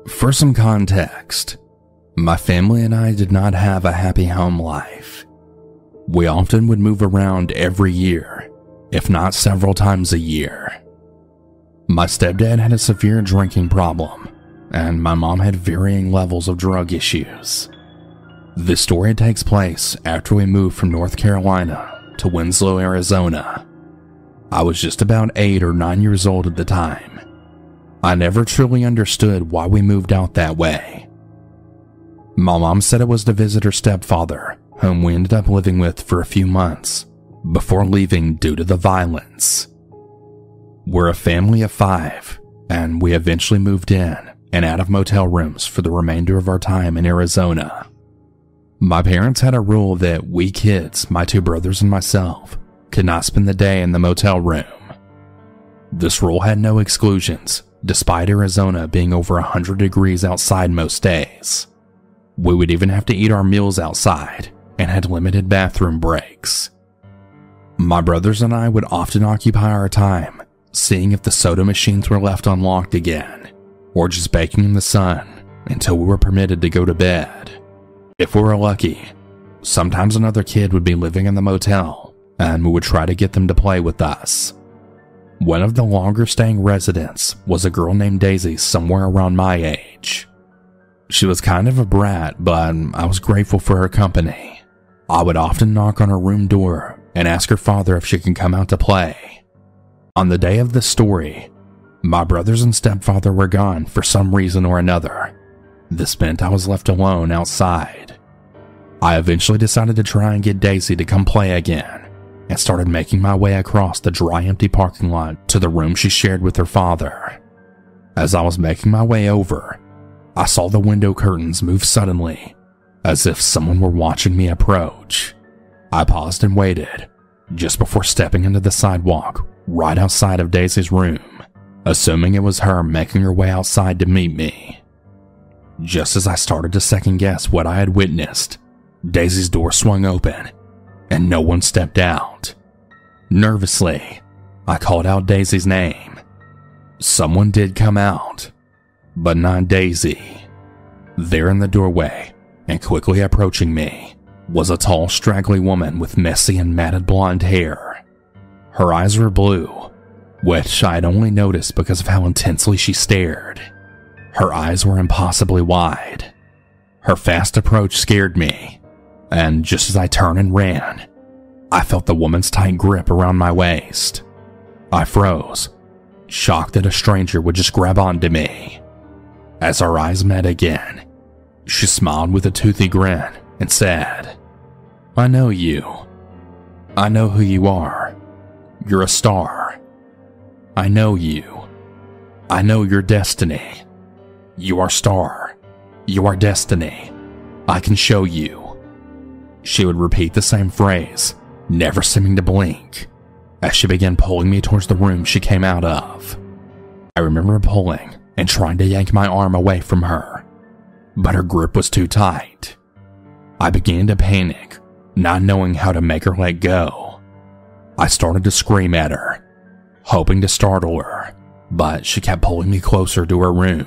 For some context, my family and I did not have a happy home life. We often would move around every year, if not several times a year. My stepdad had a severe drinking problem, and my mom had varying levels of drug issues. This story takes place after we moved from North Carolina to Winslow, Arizona. I was just about 8 or 9 years old at the time. I never truly understood why we moved out that way. My mom said it was to visit her stepfather, whom we ended up living with for a few months, before leaving due to the violence. We're a family of 5, and we eventually moved in and out of motel rooms for the remainder of our time in Arizona. My parents had a rule that we kids, my 2 brothers and myself, could not spend the day in the motel room. This rule had no exclusions, despite Arizona being over 100 degrees outside most days. We would even have to eat our meals outside and had limited bathroom breaks. My brothers and I would often occupy our time seeing if the soda machines were left unlocked again, or just baking in the sun until we were permitted to go to bed. If we were lucky, sometimes another kid would be living in the motel, and we would try to get them to play with us. One of the longer staying residents was a girl named Daisy, somewhere around my age. She was kind of a brat, but I was grateful for her company. I would often knock on her room door and ask her father if she could come out to play. On the day of the story, my brothers and stepfather were gone for some reason or another. This meant I was left alone outside. I eventually decided to try and get Daisy to come play again, and started making my way across the dry, empty parking lot to the room she shared with her father. As I was making my way over, I saw the window curtains move suddenly, as if someone were watching me approach. I paused and waited, just before stepping into the sidewalk right outside of Daisy's room, assuming it was her making her way outside to meet me. Just as I started to second guess what I had witnessed, Daisy's door swung open, and no one stepped out. Nervously, I called out Daisy's name. Someone did come out, but not Daisy. There in the doorway, and quickly approaching me, was a tall, straggly woman with messy and matted blonde hair. Her eyes were blue, which I had only noticed because of how intensely she stared. Her eyes were impossibly wide. Her fast approach scared me, and just as I turned and ran, I felt the woman's tight grip around my waist. I froze, shocked that a stranger would just grab onto me. As our eyes met again, she smiled with a toothy grin and said, "I know you. I know who you are. You're a star. I know you. I know your destiny. You are star. You are destiny. I can show you." She would repeat the same phrase, never seeming to blink, as she began pulling me towards the room she came out of. I remember pulling and trying to yank my arm away from her, but her grip was too tight. I began to panic, not knowing how to make her let go. I started to scream at her, hoping to startle her, but she kept pulling me closer to her room.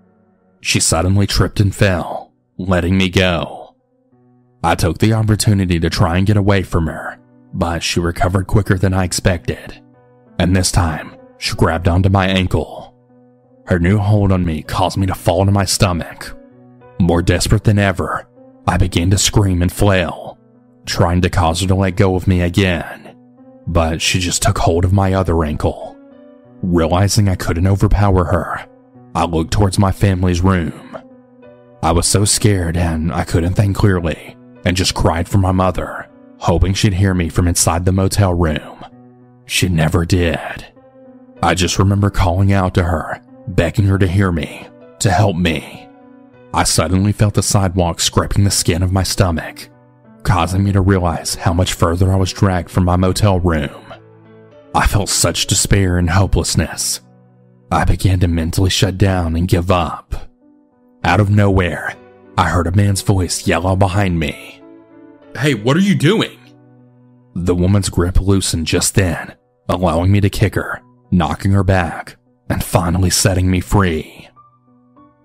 She suddenly tripped and fell, letting me go. I took the opportunity to try and get away from her, but she recovered quicker than I expected, and this time she grabbed onto my ankle. Her new hold on me caused me to fall to my stomach. More desperate than ever, I began to scream and flail, trying to cause her to let go of me again, but she just took hold of my other ankle. Realizing I couldn't overpower her, I looked towards my family's room. I was so scared and I couldn't think clearly, and just cried for my mother, hoping she'd hear me from inside the motel room. She never did. I just remember calling out to her, begging her to hear me, to help me. I suddenly felt the sidewalk scraping the skin of my stomach, causing me to realize how much further I was dragged from my motel room. I felt such despair and hopelessness. I began to mentally shut down and give up. Out of nowhere, I heard a man's voice yell out behind me, "Hey, what are you doing?" The woman's grip loosened just then, allowing me to kick her, knocking her back, and finally setting me free.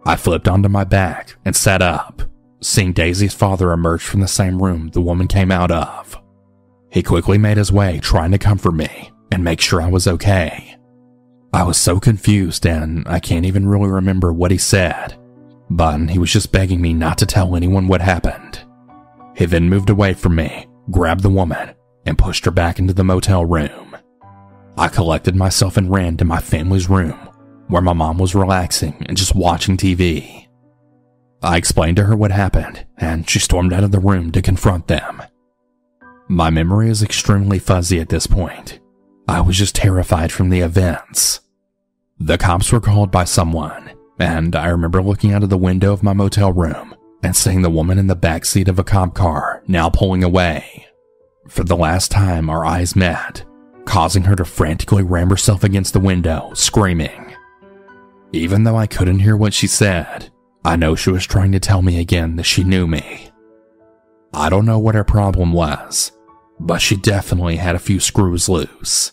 I flipped onto my back and sat up, seeing Daisy's father emerge from the same room the woman came out of. He quickly made his way, trying to comfort me and make sure I was okay. I was so confused, and I can't even really remember what he said, but he was just begging me not to tell anyone what happened. He then moved away from me, grabbed the woman, and pushed her back into the motel room. I collected myself and ran to my family's room, where my mom was relaxing and just watching TV. I explained to her what happened, and she stormed out of the room to confront them. My memory is extremely fuzzy at this point. I was just terrified from the events. The cops were called by someone, and I remember looking out of the window of my motel room and seeing the woman in the backseat of a cop car now pulling away. For the last time, our eyes met, causing her to frantically ram herself against the window, screaming. Even though I couldn't hear what she said, I know she was trying to tell me again that she knew me. I don't know what her problem was, but she definitely had a few screws loose.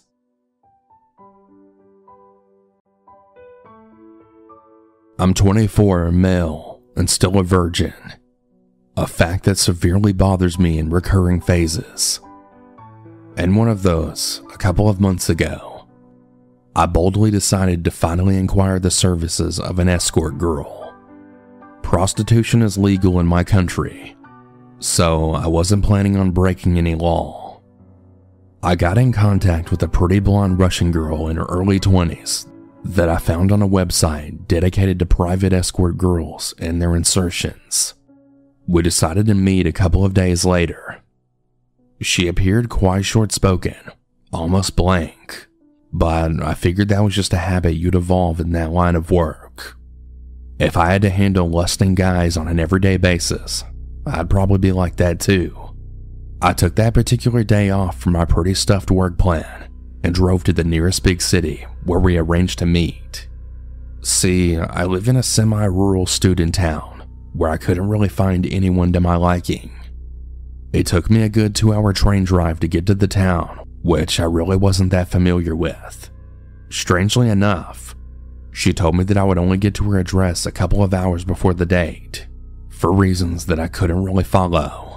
I'm 24, male, and still a virgin, a fact that severely bothers me in recurring phases. And one of those, a couple of months ago, I boldly decided to finally inquire the services of an escort girl. Prostitution is legal in my country, so I wasn't planning on breaking any law. I got in contact with a pretty blonde Russian girl in her early 20s that I found on a website dedicated to private escort girls and their insertions. We decided to meet a couple of days later. She appeared quite short-spoken, almost blank, but I figured that was just a habit you'd evolve in that line of work. If I had to handle lusting guys on an everyday basis, I'd probably be like that too. I took that particular day off from my pretty stuffed work plan and drove to the nearest big city where we arranged to meet. See, I live in a semi-rural student town where I couldn't really find anyone to my liking. It took me a good 2-hour train drive to get to the town, which I really wasn't that familiar with. Strangely enough, she told me that I would only get to her address a couple of hours before the date, for reasons that I couldn't really follow.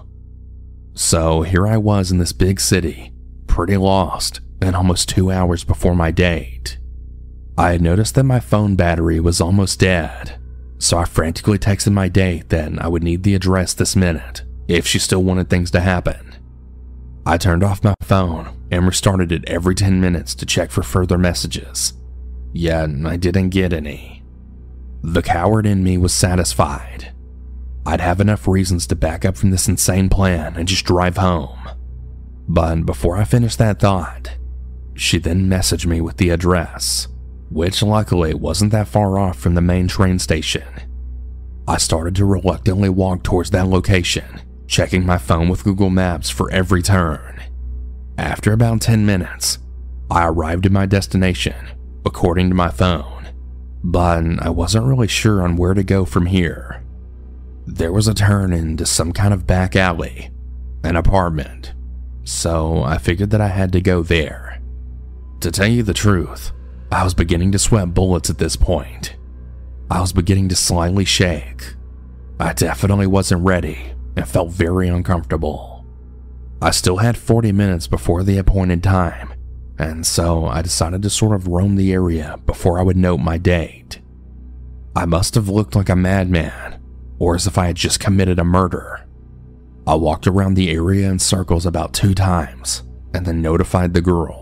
So here I was in this big city, pretty lost, and almost 2 hours before my date. I had noticed that my phone battery was almost dead, so I frantically texted my date that I would need the address this minute if she still wanted things to happen. I turned off my phone and restarted it every 10 minutes to check for further messages, yet I didn't get any. The coward in me was satisfied. I'd have enough reasons to back up from this insane plan and just drive home. But before I finished that thought, she then messaged me with the address, which luckily wasn't that far off from the main train station. I started to reluctantly walk towards that location, checking my phone with Google Maps for every turn. After about 10 minutes, I arrived at my destination, according to my phone, but I wasn't really sure on where to go from here. There was a turn into some kind of back alley, an apartment, so I figured that I had to go there. To tell you the truth, I was beginning to sweat bullets at this point. I was beginning to slightly shake. I definitely wasn't ready and felt very uncomfortable. I still had 40 minutes before the appointed time, and so I decided to sort of roam the area before I would note my date. I must have looked like a madman, or as if I had just committed a murder. I walked around the area in circles about 2 times, and then notified the girl.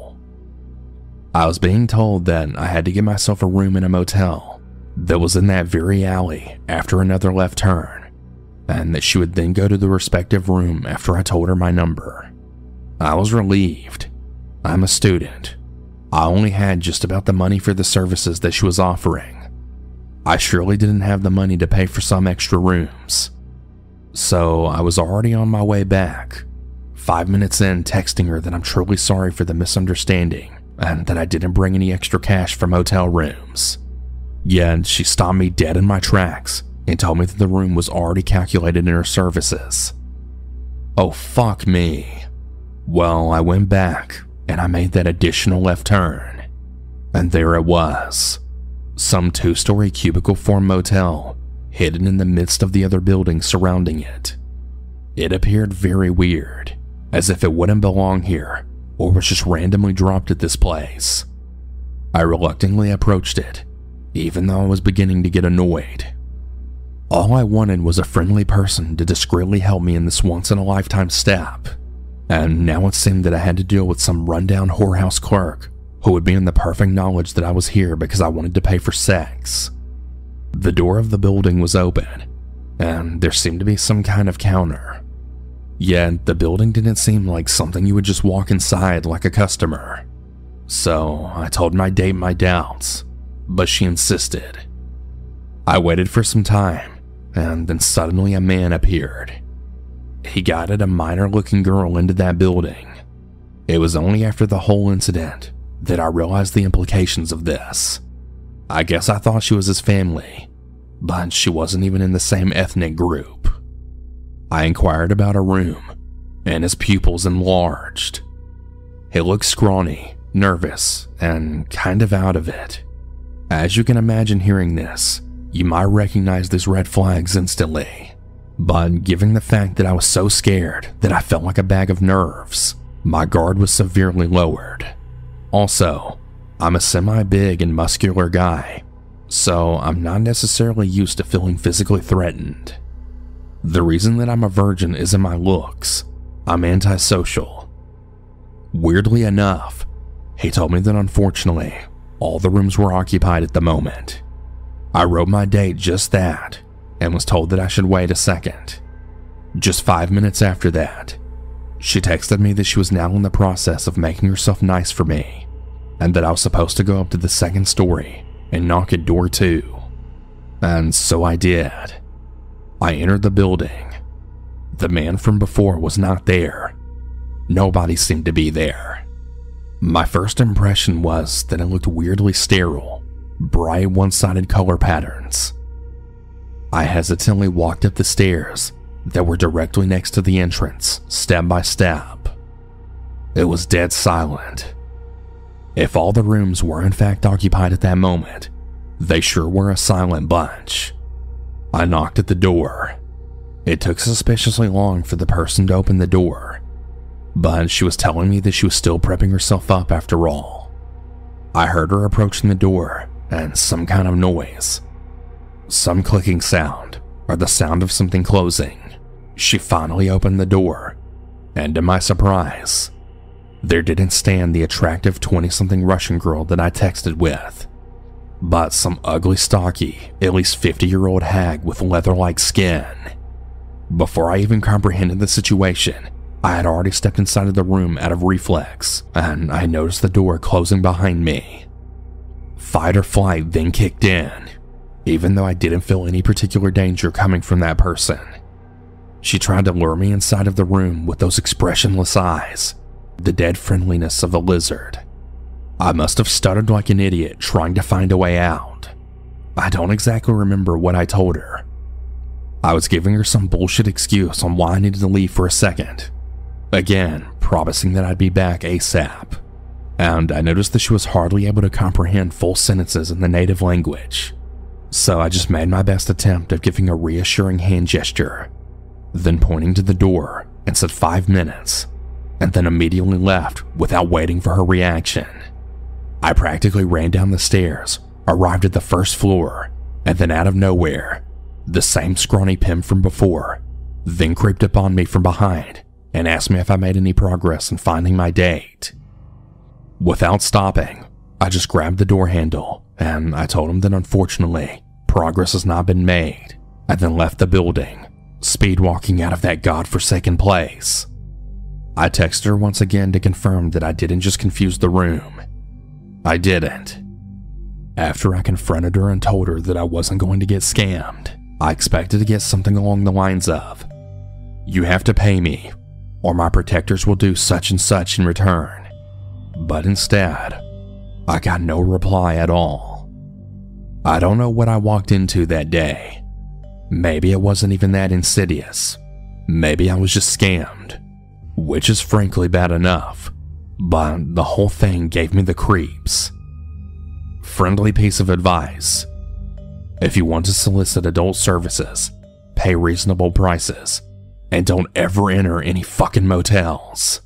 I was being told that I had to get myself a room in a motel that was in that very alley after another left turn, and that she would then go to the respective room after I told her my number. I was relieved. I'm a student. I only had just about the money for the services that she was offering. I surely didn't have the money to pay for some extra rooms. So I was already on my way back, 5 minutes in, texting her that I'm truly sorry for the misunderstanding and that I didn't bring any extra cash for motel rooms. Yet she stopped me dead in my tracks and told me that the room was already calculated in her services. Oh, fuck me. Well, I went back and I made that additional left turn, and there it was. Some 2-story cubicle form motel hidden in the midst of the other buildings surrounding it. It appeared very weird, as if it wouldn't belong here or was just randomly dropped at this place. I reluctantly approached it, even though I was beginning to get annoyed. All I wanted was a friendly person to discreetly help me in this once-in-a-lifetime step, and now it seemed that I had to deal with some rundown whorehouse clerk who would be in the perfect knowledge that I was here because I wanted to pay for sex. The door of the building was open, and there seemed to be some kind of counter. Yet the building didn't seem like something you would just walk inside like a customer. So I told my date my doubts, but she insisted. I waited for some time, and then suddenly a man appeared. He guided a minor-looking girl into that building. It was only after the whole incident that I realized the implications of this. I guess I thought she was his family, but she wasn't even in the same ethnic group. I inquired about her room, and his pupils enlarged. He looked scrawny, nervous, and kind of out of it. As you can imagine hearing this, you might recognize these red flags instantly. But given the fact that I was so scared that I felt like a bag of nerves, my guard was severely lowered. Also, I'm a semi-big and muscular guy, so I'm not necessarily used to feeling physically threatened. The reason that I'm a virgin isn't my looks. I'm antisocial. Weirdly enough, he told me that unfortunately, all the rooms were occupied at the moment. I wrote my date just that, and was told that I should wait a second. Just 5 minutes after that, she texted me that she was now in the process of making herself nice for me, and that I was supposed to go up to the second story and knock at door 2. And so I did. I entered the building. The man from before was not there. Nobody seemed to be there. My first impression was that it looked weirdly sterile, bright one-sided color patterns. I hesitantly walked up the stairs that were directly next to the entrance, step by step. It was dead silent. If all the rooms were in fact occupied at that moment, they sure were a silent bunch. I knocked at the door. It took suspiciously long for the person to open the door, but she was telling me that she was still prepping herself up after all. I heard her approaching the door and some kind of noise. Some clicking sound, or the sound of something closing. She finally opened the door, and to my surprise, there didn't stand the attractive 20-something Russian girl that I texted with, but some ugly, stocky, at least 50-year-old hag with leather-like skin. Before I even comprehended the situation, I had already stepped inside of the room out of reflex, and I noticed the door closing behind me. Fight or flight then kicked in, even though I didn't feel any particular danger coming from that person. She tried to lure me inside of the room with those expressionless eyes, the dead friendliness of a lizard. I must have stuttered like an idiot trying to find a way out. I don't exactly remember what I told her. I was giving her some bullshit excuse on why I needed to leave for a second, again promising that I'd be back ASAP. And I noticed that she was hardly able to comprehend full sentences in the native language, so I just made my best attempt of giving a reassuring hand gesture, then pointing to the door and said 5 minutes, and then immediately left without waiting for her reaction. I practically ran down the stairs, arrived at the first floor, and then out of nowhere, the same scrawny pimp from before then creeped upon me from behind and asked me if I made any progress in finding my date. Without stopping, I just grabbed the door handle and I told him that unfortunately, progress has not been made, and then left the building, speed walking out of that godforsaken place. I texted her once again to confirm that I didn't just confuse the room. I didn't. After I confronted her and told her that I wasn't going to get scammed, I expected to get something along the lines of, "You have to pay me, or my protectors will do such and such in return." But instead, I got no reply at all. I don't know what I walked into that day. Maybe it wasn't even that insidious. Maybe I was just scammed, which is frankly bad enough, but the whole thing gave me the creeps. Friendly piece of advice: If you want to solicit adult services, pay reasonable prices, and don't ever enter any fucking motels.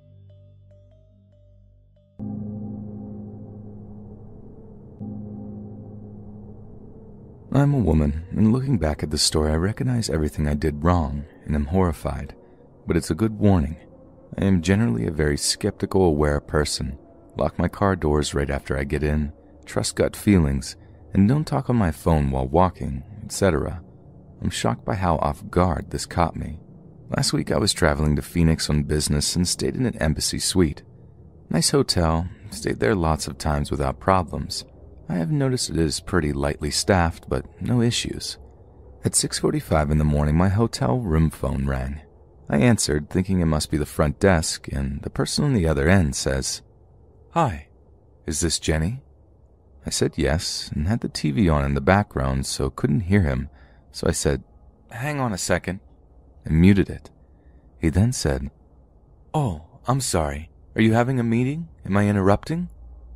I'm a woman, and looking back at the story, I recognize everything I did wrong, and am horrified. But it's a good warning. I am generally a very skeptical, aware person. Lock my car doors right after I get in, trust gut feelings, and don't talk on my phone while walking, etc. I'm shocked by how off guard this caught me. Last week I was traveling to Phoenix on business and stayed in an embassy suite. Nice hotel, stayed there lots of times without problems. I have noticed it is pretty lightly staffed, but no issues. At 6:45 in the morning, my hotel room phone rang. I answered, thinking it must be the front desk, and the person on the other end says, "Hi, is this Jenny?" I said yes, and had the TV on in the background, so couldn't hear him, so I said, "Hang on a second," and muted it. He then said, "Oh, I'm sorry. Are you having a meeting? Am I interrupting?"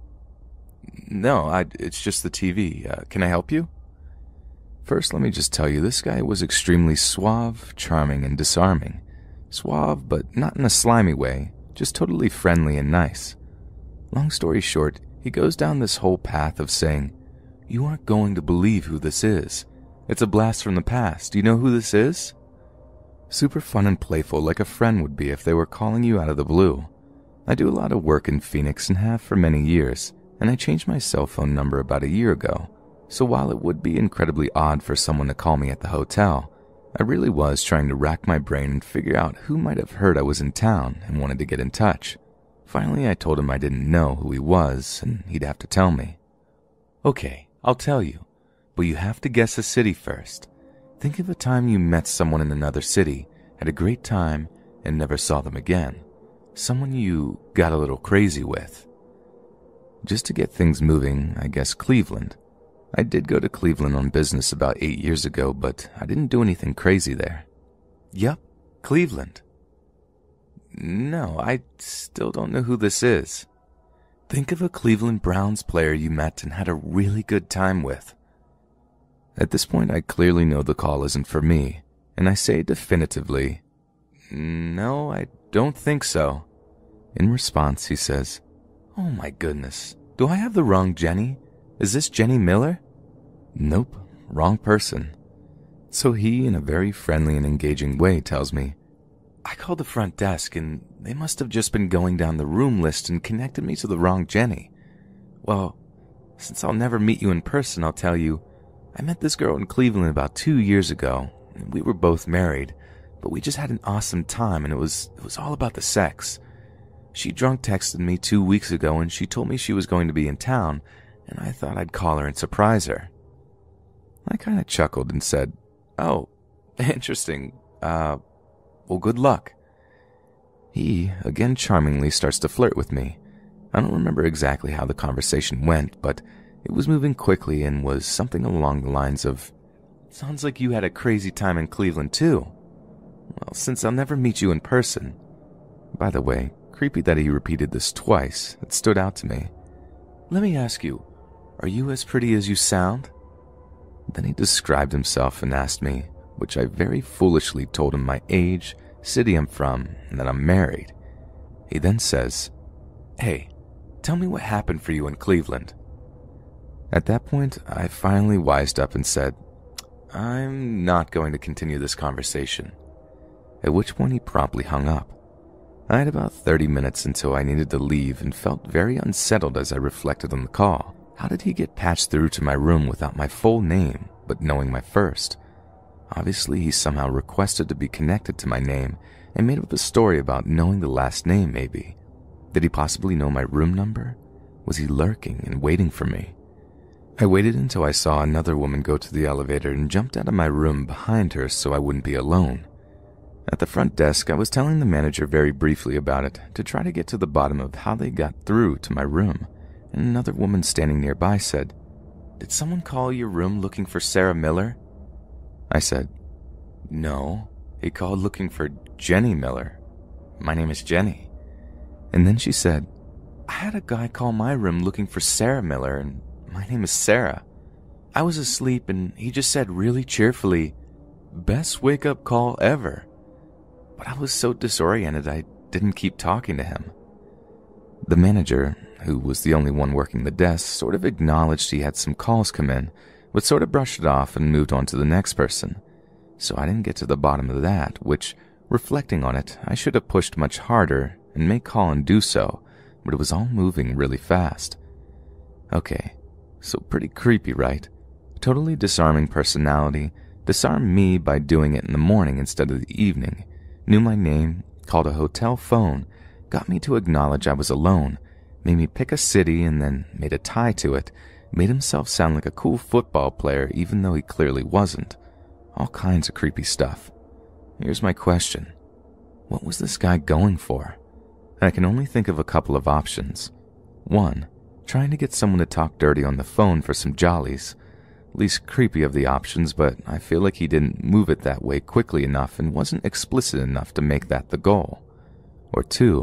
"No, it's just the TV. Can I help you?" First, let me just tell you, this guy was extremely suave, charming, and disarming. Suave, but not in a slimy way, just totally friendly and nice. Long story short, he goes down this whole path of saying, "You aren't going to believe who this is. It's a blast from the past. Do you know who this is?" Super fun and playful, like a friend would be if they were calling you out of the blue. I do a lot of work in Phoenix and have for many years, and I changed my cell phone number about a year ago. So while it would be incredibly odd for someone to call me at the hotel, I really was trying to rack my brain and figure out who might have heard I was in town and wanted to get in touch. Finally, I told him I didn't know who he was and he'd have to tell me. "Okay, I'll tell you, but you have to guess a city first. Think of a time you met someone in another city, had a great time, and never saw them again. Someone you got a little crazy with." Just to get things moving, I guess Cleveland. I did go to Cleveland on business about 8 years ago, but I didn't do anything crazy there. "Yup, Cleveland." "No, I still don't know who this is." "Think of a Cleveland Browns player you met and had a really good time with." At this point, I clearly know the call isn't for me, and I say definitively, "No, I don't think so." In response, he says, "Oh my goodness, do I have the wrong Jenny? Is this Jenny Miller?" "Nope, wrong person." So he, in a very friendly and engaging way, tells me, "I called the front desk and they must have just been going down the room list and connected me to the wrong Jenny. Well, since I'll never meet you in person, I'll tell you, I met this girl in Cleveland about 2 years ago. We were both married, but we just had an awesome time and it was all about the sex. She drunk texted me 2 weeks ago and she told me she was going to be in town, and I thought I'd call her and surprise her." I kind of chuckled and said, "Oh, interesting. Well, good luck." He, again charmingly, starts to flirt with me. I don't remember exactly how the conversation went, but it was moving quickly and was something along the lines of, "Sounds like you had a crazy time in Cleveland too. Well, since I'll never meet you in person." By the way, creepy that he repeated this twice. It stood out to me. "Let me ask you, are you as pretty as you sound?" Then he described himself and asked me, which I very foolishly told him my age, city I'm from, and that I'm married. He then says, "Hey, tell me what happened for you in Cleveland." At that point, I finally wised up and said, "I'm not going to continue this conversation." At which point he promptly hung up. I had about 30 minutes until I needed to leave and felt very unsettled as I reflected on the call. How did he get patched through to my room without my full name, but knowing my first? Obviously, he somehow requested to be connected to my name and made up a story about knowing the last name, maybe. Did he possibly know my room number? Was he lurking and waiting for me? I waited until I saw another woman go to the elevator and jumped out of my room behind her so I wouldn't be alone. At the front desk, I was telling the manager very briefly about it to try to get to the bottom of how they got through to my room, and another woman standing nearby said, "Did someone call your room looking for Sarah Miller?" I said, "No, he called looking for Jenny Miller. My name is Jenny." And then she said, "I had a guy call my room looking for Sarah Miller, and my name is Sarah." I was asleep and he just said really cheerfully, "Best wake-up call ever." But I was so disoriented I didn't keep talking to him. The manager, who was the only one working the desk, sort of acknowledged he had some calls come in, but sort of brushed it off and moved on to the next person. So I didn't get to the bottom of that, which, reflecting on it, I should have pushed much harder and may call and do so, but it was all moving really fast. Okay, so pretty creepy, right? Totally disarming personality, disarmed me by doing it in the morning instead of the evening, knew my name, called a hotel phone, got me to acknowledge I was alone, made me pick a city and then made a tie to it, made himself sound like a cool football player even though he clearly wasn't. All kinds of creepy stuff. Here's my question. What was this guy going for? I can only think of a couple of options. 1, trying to get someone to talk dirty on the phone for some jollies. Least creepy of the options, but I feel like he didn't move it that way quickly enough and wasn't explicit enough to make that the goal. Or 2,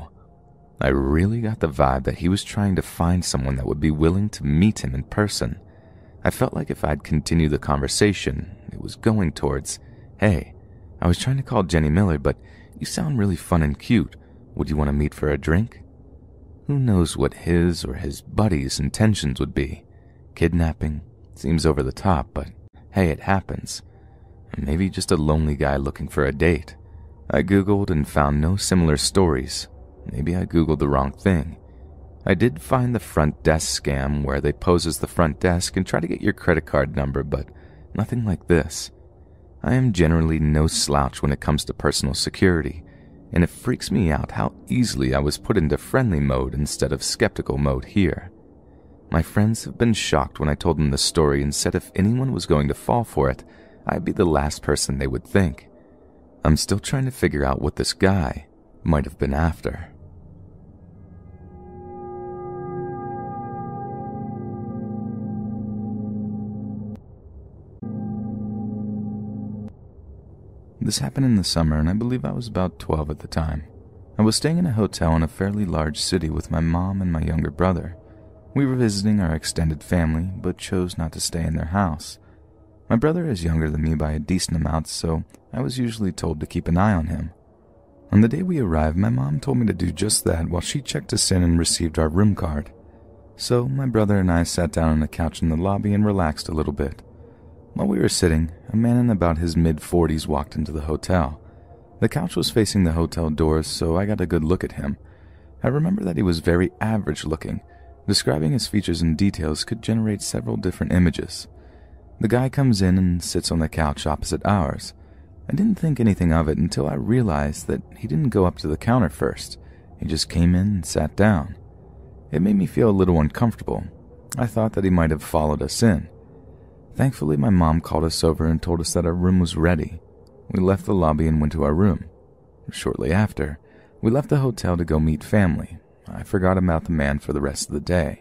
I really got the vibe that he was trying to find someone that would be willing to meet him in person. I felt like if I'd continued the conversation, it was going towards, "Hey, I was trying to call Jenny Miller, but you sound really fun and cute. Would you want to meet for a drink?" Who knows what his or his buddy's intentions would be? Kidnapping? Seems over the top, but hey, it happens. Maybe just a lonely guy looking for a date. I Googled and found no similar stories. Maybe I Googled the wrong thing. I did find the front desk scam where they pose as the front desk and try to get your credit card number, but nothing like this. I am generally no slouch when it comes to personal security, and it freaks me out how easily I was put into friendly mode instead of skeptical mode here. My friends have been shocked when I told them the story and said if anyone was going to fall for it, I'd be the last person they would think. I'm still trying to figure out what this guy might have been after. This happened in the summer, and I believe I was about 12 at the time. I was staying in a hotel in a fairly large city with my mom and my younger brother. We were visiting our extended family, but chose not to stay in their house. My brother is younger than me by a decent amount, so I was usually told to keep an eye on him. On the day we arrived, my mom told me to do just that while she checked us in and received our room card. So my brother and I sat down on a couch in the lobby and relaxed a little bit. While we were sitting, a man in about his mid-40s walked into the hotel. The couch was facing the hotel doors, so I got a good look at him. I remember that he was very average-looking. Describing his features and details could generate several different images. The guy comes in and sits on the couch opposite ours. I didn't think anything of it until I realized that he didn't go up to the counter first. He just came in and sat down. It made me feel a little uncomfortable. I thought that he might have followed us in. Thankfully, my mom called us over and told us that our room was ready. We left the lobby and went to our room. Shortly after, we left the hotel to go meet family. I forgot about the man for the rest of the day.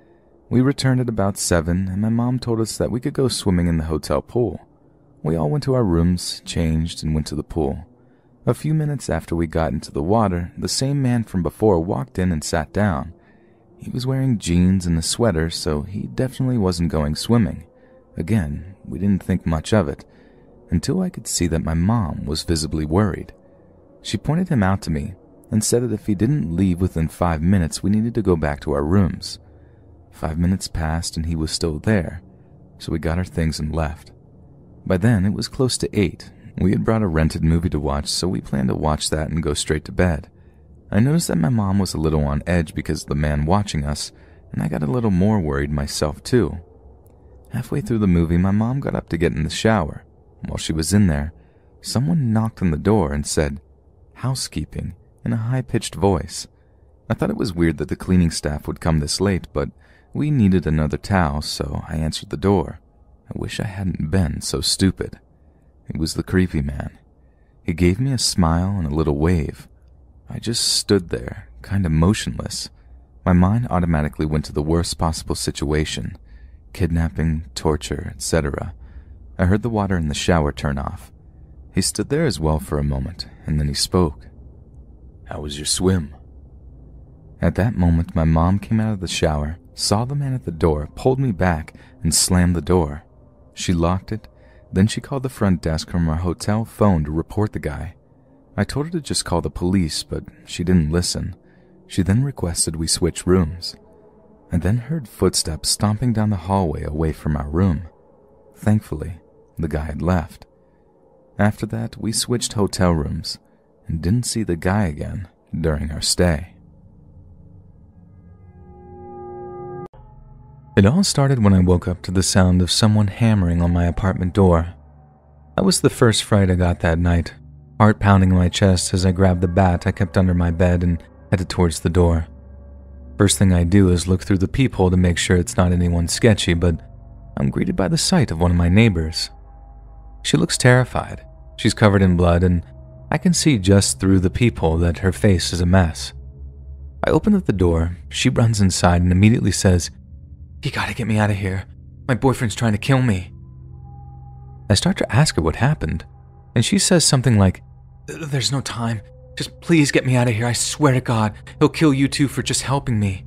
We returned at about 7, and my mom told us that we could go swimming in the hotel pool. We all went to our rooms, changed, and went to the pool. A few minutes after we got into the water, the same man from before walked in and sat down. He was wearing jeans and a sweater, so he definitely wasn't going swimming. Again, we didn't think much of it, until I could see that my mom was visibly worried. She pointed him out to me and said that if he didn't leave within 5 minutes, we needed to go back to our rooms. 5 minutes passed and he was still there, so we got our things and left. By then, it was close to 8. We had brought a rented movie to watch, so we planned to watch that and go straight to bed. I noticed that my mom was a little on edge because of the man watching us, and I got a little more worried myself too. Halfway through the movie, my mom got up to get in the shower. While she was in there, someone knocked on the door and said, "Housekeeping," in a high-pitched voice. I thought it was weird that the cleaning staff would come this late, but we needed another towel, so I answered the door. I wish I hadn't been so stupid. It was the creepy man. He gave me a smile and a little wave. I just stood there, kind of motionless. My mind automatically went to the worst possible situation. Kidnapping, torture, etc. I heard the water in the shower turn off. He stood there as well for a moment, and then he spoke. "How was your swim?" At that moment, my mom came out of the shower, saw the man at the door, pulled me back, and slammed the door. She locked it, then she called the front desk from our hotel phone to report the guy. I told her to just call the police, but she didn't listen. She then requested we switch rooms. I then heard footsteps stomping down the hallway away from our room. Thankfully, the guy had left. After that, we switched hotel rooms and didn't see the guy again during our stay. It all started when I woke up to the sound of someone hammering on my apartment door. That was the first fright I got that night, heart pounding in my chest as I grabbed the bat I kept under my bed and headed towards the door. First thing I do is look through the peephole to make sure it's not anyone sketchy, but I'm greeted by the sight of one of my neighbors. She looks terrified. She's covered in blood, and I can see just through the peephole that her face is a mess. I open up the door, she runs inside and immediately says, "You gotta get me out of here. My boyfriend's trying to kill me." I start to ask her what happened, and she says something like, "There's no time. Just please get me out of here. I swear to God, he'll kill you too for just helping me."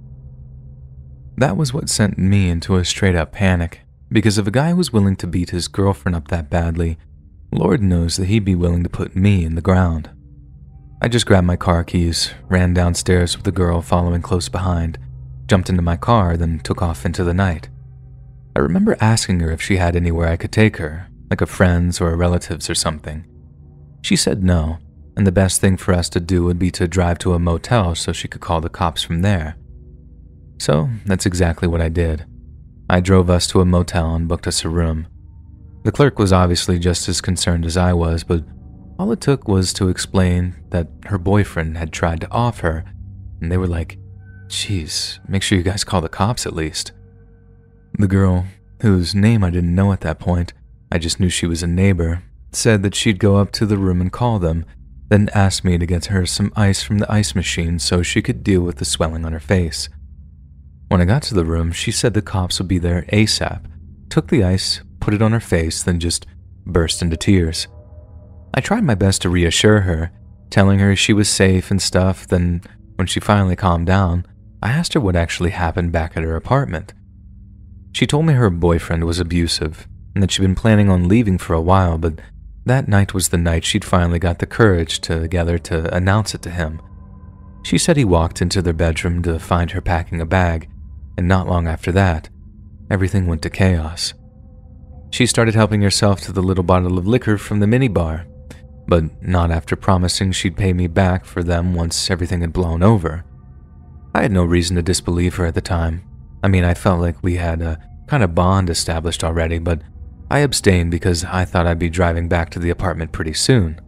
That was what sent me into a straight-up panic, because if a guy was willing to beat his girlfriend up that badly, Lord knows that he'd be willing to put me in the ground. I just grabbed my car keys, ran downstairs with the girl following close behind, jumped into my car, then took off into the night. I remember asking her if she had anywhere I could take her, like a friend's or a relative's or something. She said no, and the best thing for us to do would be to drive to a motel so she could call the cops from there. So that's exactly what I did. I drove us to a motel and booked us a room. The clerk was obviously just as concerned as I was, but all it took was to explain that her boyfriend had tried to off her, and they were like, "Geez, make sure you guys call the cops at least." The girl, whose name I didn't know at that point, I just knew she was a neighbor, said that she'd go up to the room and call them, then asked me to get her some ice from the ice machine so she could deal with the swelling on her face. When I got to the room, she said the cops would be there ASAP, took the ice, put it on her face, then just burst into tears. I tried my best to reassure her, telling her she was safe and stuff. Then when she finally calmed down, I asked her what actually happened back at her apartment. She told me her boyfriend was abusive and that she'd been planning on leaving for a while, but that night was the night she'd finally got the courage together to announce it to him. She said he walked into their bedroom to find her packing a bag, and not long after that, everything went to chaos. She started helping herself to the little bottle of liquor from the minibar, but not after promising she'd pay me back for them once everything had blown over. I had no reason to disbelieve her at the time. I mean, I felt like we had a kind of bond established already, but I abstained because I thought I'd be driving back to the apartment pretty soon.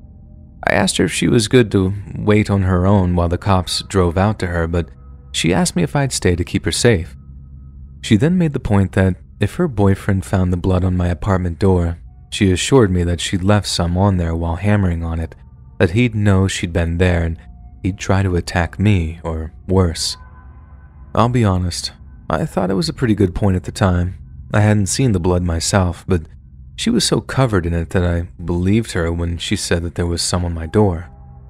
I asked her if she was good to wait on her own while the cops drove out to her, but she asked me if I'd stay to keep her safe. She then made the point that if her boyfriend found the blood on my apartment door, she assured me that she'd left some on there while hammering on it, that he'd know she'd been there and he'd try to attack me or worse. I'll be honest, I thought it was a pretty good point at the time. I hadn't seen the blood myself, but she was so covered in it that I believed her when she said that there was some on my door.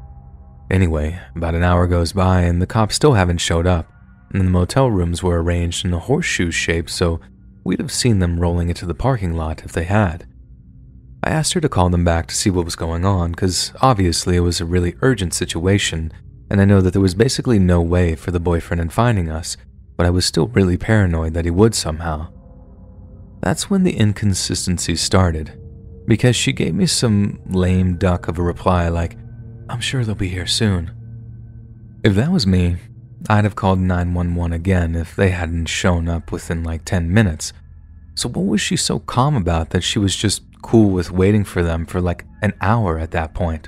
Anyway, about an hour goes by and the cops still haven't showed up, and the motel rooms were arranged in a horseshoe shape, so we'd have seen them rolling into the parking lot if they had. I asked her to call them back to see what was going on, because obviously it was a really urgent situation, and I know that there was basically no way for the boyfriend in finding us, but I was still really paranoid that he would somehow. That's when the inconsistencies started, because she gave me some lame duck of a reply like, "I'm sure they'll be here soon." If that was me, I'd have called 911 again if they hadn't shown up within like 10 minutes. So what was she so calm about that she was just cool with waiting for them for like an hour at that point?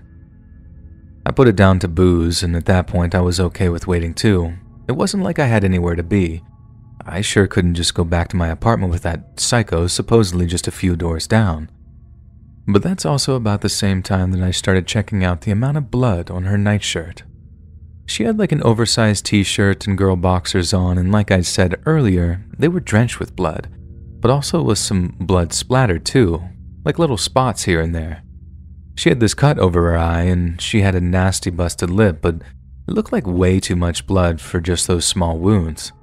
I put it down to booze, and at that point I was okay with waiting too. It wasn't like I had anywhere to be. I sure couldn't just go back to my apartment with that psycho supposedly just a few doors down. But that's also about the same time that I started checking out the amount of blood on her nightshirt. She had like an oversized t-shirt and girl boxers on, and like I said earlier, they were drenched with blood, but also with some blood splattered too, like little spots here and there. She had this cut over her eye, and she had a nasty busted lip, but it looked like way too much blood for just those small wounds.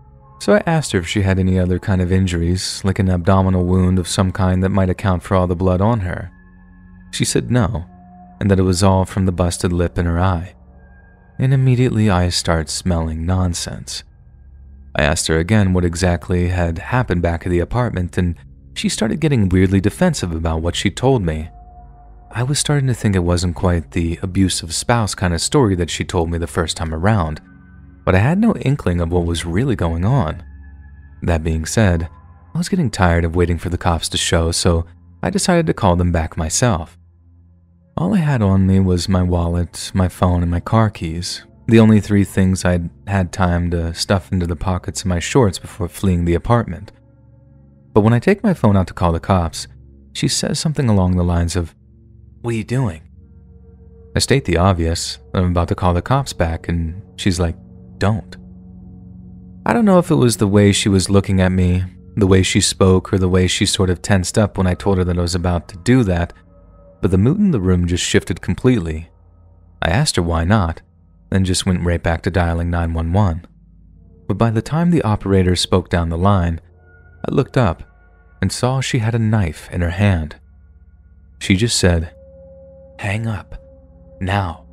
So I asked her if she had any other kind of injuries, like an abdominal wound of some kind that might account for all the blood on her. She said no, and that it was all from the busted lip in her eye. And immediately I start smelling nonsense. I asked her again what exactly had happened back at the apartment, and she started getting weirdly defensive about what she told me. I was starting to think it wasn't quite the abusive spouse kind of story that she told me the first time around, but I had no inkling of what was really going on. That being said, I was getting tired of waiting for the cops to show, so I decided to call them back myself. All I had on me was my wallet, my phone, and my car keys, the only 3 things I'd had time to stuff into the pockets of my shorts before fleeing the apartment. But when I take my phone out to call the cops, she says something along the lines of, "What are you doing?" I state the obvious. I'm about to call the cops back, and she's like, "Don't." I don't know if it was the way she was looking at me, the way she spoke, or the way she sort of tensed up when I told her that I was about to do that, but the mood in the room just shifted completely. I asked her why not, then just went right back to dialing 911. But by the time the operator spoke down the line, I looked up and saw she had a knife in her hand. She just said, "Hang up, now."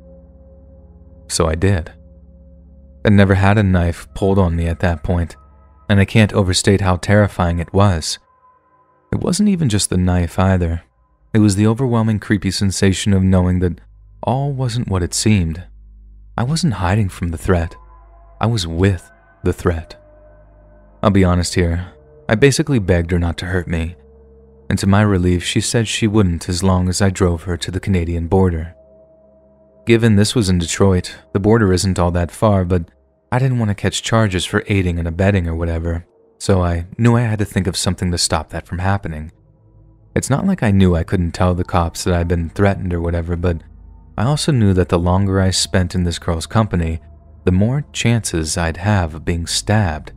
So I did. I'd never had a knife pulled on me at that point, and I can't overstate how terrifying it was. It wasn't even just the knife either. It was the overwhelming creepy sensation of knowing that all wasn't what it seemed. I wasn't hiding from the threat. I was with the threat. I'll be honest here. I basically begged her not to hurt me, and to my relief, she said she wouldn't as long as I drove her to the Canadian border. Given this was in Detroit, the border isn't all that far, but I didn't want to catch charges for aiding and abetting or whatever, so I knew I had to think of something to stop that from happening. It's not like I knew I couldn't tell the cops that I'd been threatened or whatever, but I also knew that the longer I spent in this girl's company, the more chances I'd have of being stabbed.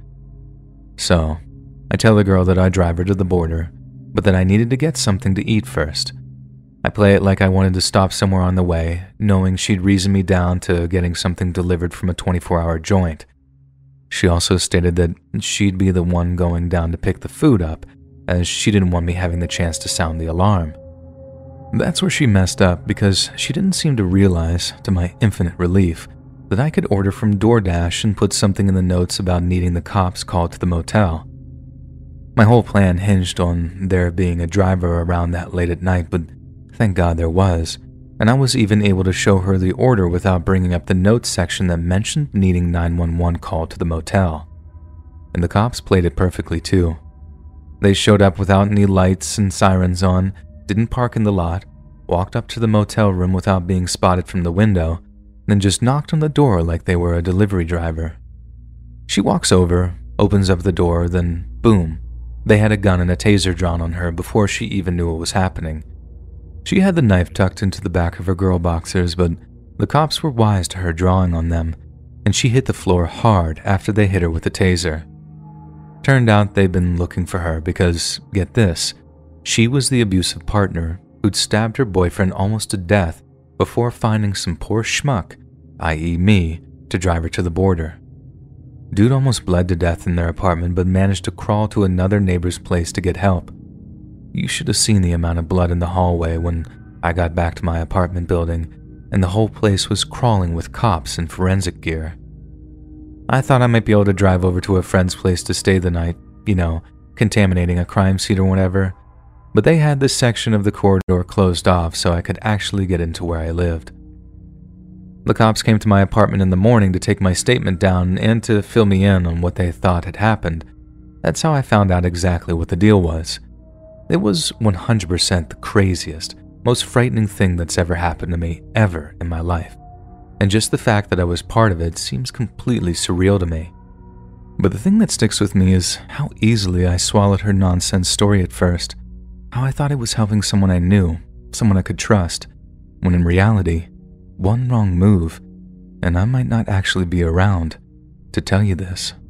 So, I tell the girl that I'd drive her to the border, but that I needed to get something to eat first. I play it like I wanted to stop somewhere on the way, knowing she'd reason me down to getting something delivered from a 24-hour joint. She also stated that she'd be the one going down to pick the food up, as she didn't want me having the chance to sound the alarm. That's where she messed up, because she didn't seem to realize, to my infinite relief, that I could order from DoorDash and put something in the notes about needing the cops called to the motel. My whole plan hinged on there being a driver around that late at night, but thank God there was, and I was even able to show her the order without bringing up the notes section that mentioned needing 911 called to the motel. And the cops played it perfectly too. They showed up without any lights and sirens on, didn't park in the lot, walked up to the motel room without being spotted from the window, then just knocked on the door like they were a delivery driver. She walks over, opens up the door, then boom, they had a gun and a taser drawn on her before she even knew what was happening. She had the knife tucked into the back of her girl boxers, but the cops were wise to her drawing on them, and she hit the floor hard after they hit her with the taser. Turned out they'd been looking for her because, get this, she was the abusive partner who'd stabbed her boyfriend almost to death before finding some poor schmuck, i.e. me, to drive her to the border. Dude almost bled to death in their apartment but managed to crawl to another neighbor's place to get help. You should have seen the amount of blood in the hallway when I got back to my apartment building, and the whole place was crawling with cops and forensic gear. I thought I might be able to drive over to a friend's place to stay the night, contaminating a crime scene or whatever, but they had this section of the corridor closed off so I could actually get into where I lived. The cops came to my apartment in the morning to take my statement down and to fill me in on what they thought had happened. That's how I found out exactly what the deal was. It was 100% the craziest, most frightening thing that's ever happened to me, ever in my life. And just the fact that I was part of it seems completely surreal to me. But the thing that sticks with me is how easily I swallowed her nonsense story at first. How I thought it was helping someone I knew, someone I could trust, when in reality, one wrong move, and I might not actually be around to tell you this.